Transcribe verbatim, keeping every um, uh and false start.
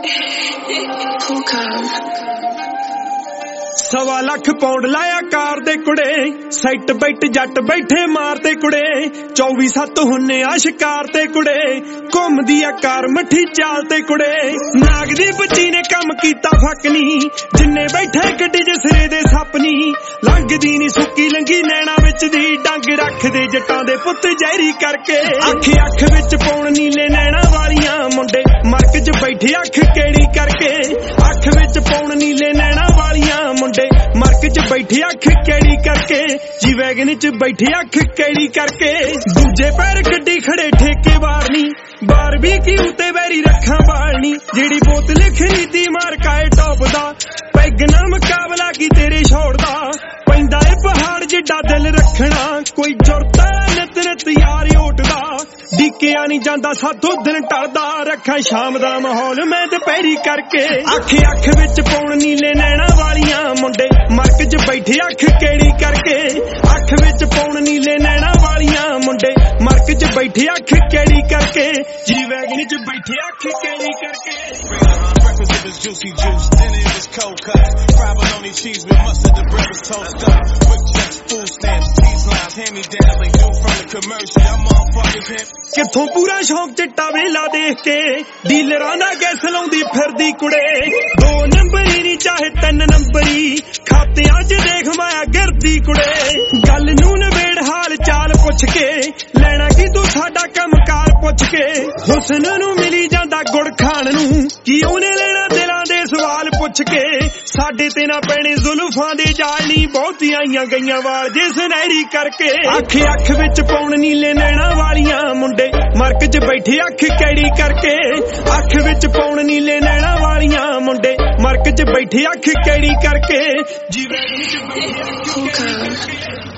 सवा लख पौंड लाया कार दे कुड़े सैट बैठ जट बैठे मारते कुड़े चौबी सत्त हुन्ने आ शिकार ते कुड़े घुमदी आ कार मठी चाल ते कुड़े नाग दी बच्ची ने कम कीता फकनी जिन्ने बैठे गड्डी च सिरे दे सपनी लंघदी नी सुक्की लंघी नैना विच दी डंग रख दे जट्टां दे पुत्त जहरी करके अख अख विच पौण नीले नैना वालियां मुंडे मरक च बैठे अख केड़ी करके अख विच पौण नीले नैना वालियां मुंडे मरक च बैठे अख केड़ी करके जी वैगन च बैठे अख केड़ी करके दूजे पैर गड्डी खड़े ठेके वारनी बार भी की उते वैरी रखा बालनी जेड़ी बोतल खरीदी मार काए टॉप दा पैग ना मुकाबला की तेरे छोड़ दा पैंदा ए पहाड़ जिड्डा दिल रखना कोई जुरता नित नित यार उठदा डिक्किया नहीं जांदा साथों दिन टलदा रखा शाम दा माहौल मैं दुपहरी करके अख अख विच पौण नीले नैना वालियां मुंडे मरक च बैठे अख केड़ी करके अख विच पौण नीले नैना वालियां मुंडे मरक च बैठे अख केड़ी करके जी वैगन च बैठे अख केड़ी करके It was juicy juice, then it was cold cuts. Fried bologna cheese with mustard, the bread was toast up. Quick checks, food stamps, cheese lines, hand me down like new from the commercial. Y'all motherfuckers hip. किथों पूरा शौक चिट्टा वेला देख के डीलरां दा gas लाउंदी फिरदी कुड़े दो नंबरी नी चाहे तीन नंबरी खातियां च देख माया गिरदी कुड़े गल नूं नवेड़ हाल चाल पुछ के लेना की तू साडा कमकार पुछ के हुस्न नूं मिली जांदा गुड़ खाण नूं की ओने लेना दिलां दे सवाल पुछ के साडे ते ना पैणे जुल्फां दे जाल नी बहुती आईयां गईयां वाल जे सुनहरी करके अख अख विच पौण नीले नैना वालियां मुंडे मरक च बैठे अख कैड़ी करके अख विच पौण नीले नैना वालियां मुंडे मरक च बैठे अख कैड़ी करके जी वैगन च बैठे अख कैड़ी करके